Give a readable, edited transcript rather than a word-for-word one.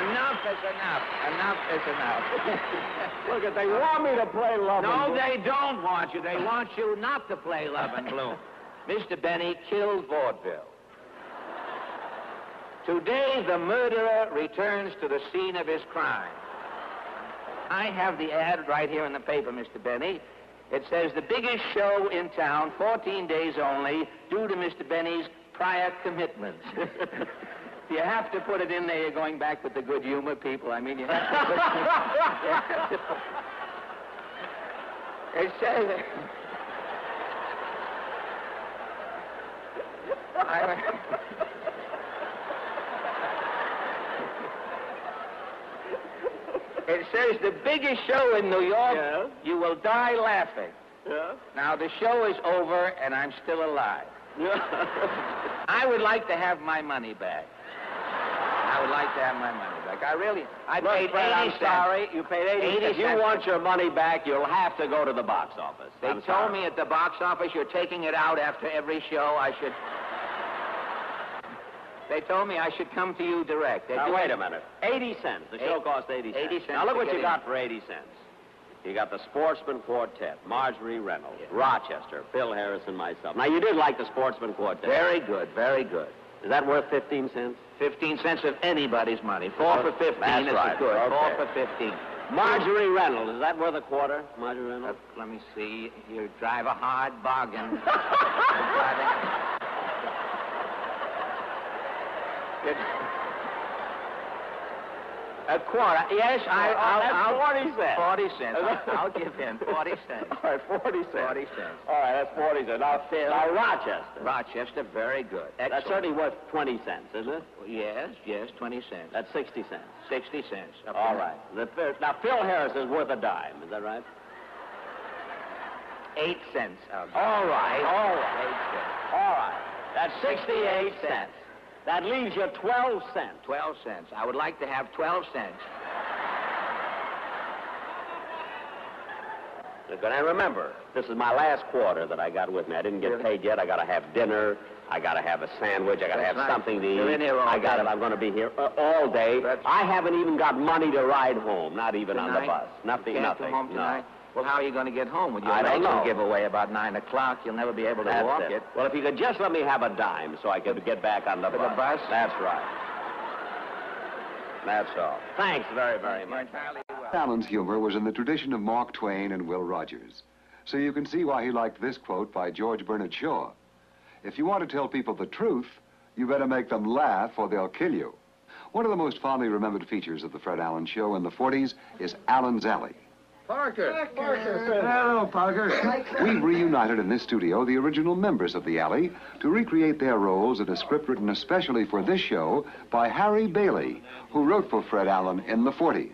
enough is enough. Enough is enough. Look, they want me to play Love and No, Blue. they don't want you. They want you not to play Love and Bloom. Mr. Benny killed vaudeville. Today, the murderer returns to the scene of his crime. I have the ad right here in the paper, Mr. Benny. It says the biggest show in town, 14 days only, due to Mr. Benny's prior commitments. You have to put it in there. You're going back with the good humor people. I mean, you have to put it says... It says the biggest show in New York, Yes. You will die laughing. Yeah? Now, the show is over, and I'm still alive. I would like to have my money back. I would like to have my money back. I paid 80 Fred, I'm cents. sorry. You paid 80 cents. If you cents. want your money back, you'll have to go to the box office. They told me at the box office you're taking it out after every show. They told me I should come to you direct. Now, wait a minute. 80 cents. The show cost 80 cents. 80 cents Now, look to what get you in. got for 80 cents. You got the Sportsman Quartet, Marjorie Reynolds, Yeah. Rochester, Phil Harris, and myself. Now, you did like the Sportsman Quartet. Very good, very good. Is that worth 15 cents? 15 cents of anybody's money. 4 for 15 That's is right. good. Okay. 4 for 15. Marjorie Reynolds, is that worth a quarter, Marjorie Reynolds? Let me see. You drive a hard bargain. A quarter. Yes, I'll 40 cents. 40 cents. I'll give in 40 cents. All right, 40 cents. 40 cents. All right, that's 40 cents. Now Rochester. Rochester, very good. Excellent. That's certainly worth 20 cents, isn't it? Yes, 20 cents. That's 60 cents. 60 cents. Up All and right. Now, Phil Harris is worth a dime. Is that right? 8 cents. All right. 8 cents. All right. That's 68 cents. That leaves you 12 cents. 12 cents. I would like to have 12 cents. Look, and I remember, this is my last quarter that I got with me. I didn't get paid yet. I got to have dinner. I got to have a sandwich. I got to have right. something to eat. You're in here all day. I'm going to be here all day. I haven't even got money to ride home. Not even on the Tonight? bus. Nothing. You can't Nothing. come home tonight? Well, how are you going to get home? With your I don't legs will know. give away about 9 o'clock. You'll never be able to That's walk it. it. Well, if you could just let me have a dime so I could get back on the For bus. the bus? That's right. That's all. Thanks very, very much. Allen's humor was in the tradition of Mark Twain and Will Rogers. So you can see why he liked this quote by George Bernard Shaw. If you want to tell people the truth, you better make them laugh or they'll kill you. One of the most fondly remembered features of the Fred Allen Show in the 40s is Allen's Alley. Parker. Hello, Parker. We've reunited in this studio the original members of the Alley to recreate their roles in a script written especially for this show by Harry Bailey, who wrote for Fred Allen in the 40s.